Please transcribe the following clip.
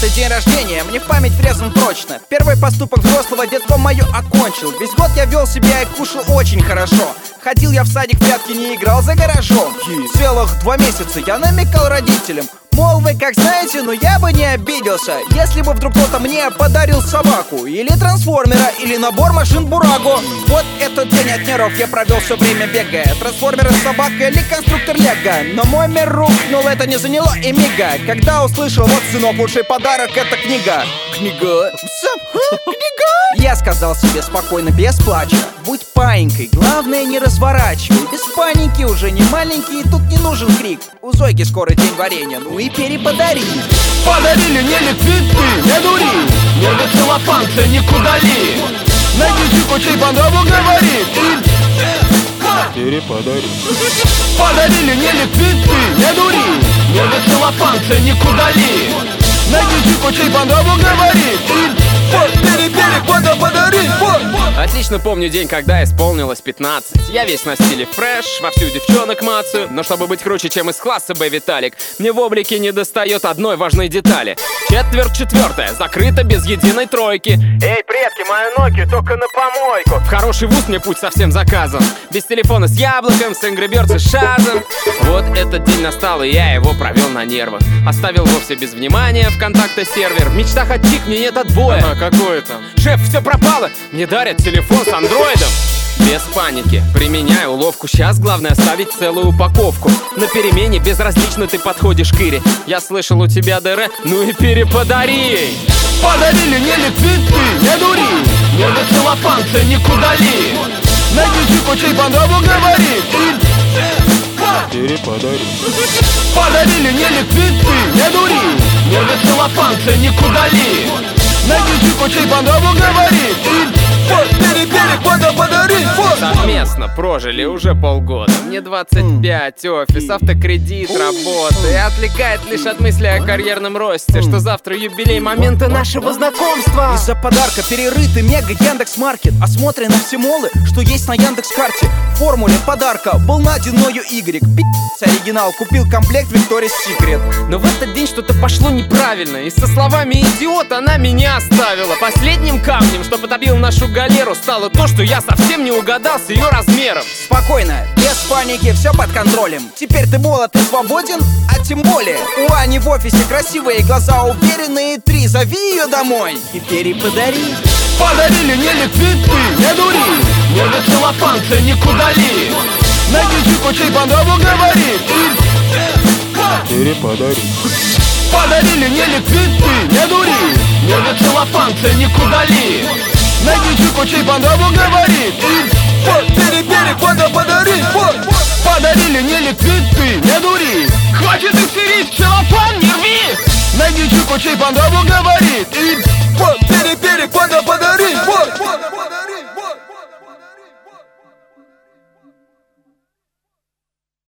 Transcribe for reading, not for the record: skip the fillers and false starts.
15-й день рождения, мне в память врезан прочно. Первый поступок взрослого детство мое окончил. Весь год я вел себя и кушал очень хорошо. Ходил я в садик, в прятки не играл за гаражом. Целых 2 месяца я намекал родителям, мол, вы как знаете, но я бы не обиделся, если бы вдруг кто-то мне подарил собаку, или трансформера, или набор машин Бураго. Вот этот день от нервов я провел все время бегая. Трансформер с собакой или конструктор Лего. Но мой мир рухнул, это не заняло и мига, когда услышал: вот, сынок, лучший подарок — это книга. Книга? Книга? Я сказал себе спокойно, без плача: будь паинькой, главное не разворачивай. Без паники, уже не маленький, тут не нужен крик. У Зойки скоро день варенья, ну и переподари. Подарили не ликвиды, не дури, нервы целлофан, ценник удали. Найди чику, чей по нраву говорит и переподари. Подарили не ликвиды, не дури, нервы целлофан, ценник удали. Найди чику, чей по нраву говорит и подари. Отлично помню день, когда исполнилось 15. Я весь на стиле фреш, вовсю девчонок мацаю. Но чтобы быть круче, чем из класса Б Виталик, мне в облике не достает одной важной детали. Четверть четвертая, закрыта без единой тройки. Эй, предки, мои ноги только на помойку. В хороший вуз мне путь совсем заказан. Без телефона с яблоком, с Angry Birds и шазом. Вот этот день настал, и я его провел на нервах. Оставил вовсе без внимания ВКонтакте сервер. В мечтах от чик мне нет отбоя. Какое там? Шеф, все пропало, мне дарят телефон с андроидом. Без паники, применяю уловку. Сейчас главное оставить целую упаковку. На перемене безразлично ты подходишь к Ире. Я слышал, у тебя ДР, ну и переподари. Подарили не ликвиды, не дури, нервы целлофан, ценник удали. Найди чику, чей по нраву говорит и переподари. Подарили не ликвиды, не дури, нервы целлофан, ценник удали. Найди чику, чей по нраву говорит и подари. Совместно прожили уже полгода. Мне 25, офис, автокредит, работа. И отвлекает лишь от мысли о карьерном росте, что завтра юбилей момента нашего знакомства. Из-за подарка перерытый мега Яндекс.Маркет. Осмотрен на все молы, что есть на Яндекс.Карте. В формуле подарка был найден мною Y. Оригинал, купил комплект Victoria's Secret. Но в этот день что-то пошло неправильно, и со словами «идиот» она меня оставила. Последним камнем, что потобил нашу галеру, стало то, что я совсем не угадал с ее размером. Спокойно, без паники, все под контролем. Теперь ты молод и свободен, а тем более у Ани в офисе красивые глаза, уверенные 3. Зови ее домой и переподари. Подарили не ликвиды, не дури, нервы целлофан, ценник удали. Найди чику, чей по нраву говорит и переподари. Подарили не ликвиды, не дури, нервы целлофан, ценник удали. Найди чику, чей по нраву говорит и подари. Подарили не ликвиды, не дури, хватит истерить, целлофан не рви. Найди чику, чей по нраву говорит и подари.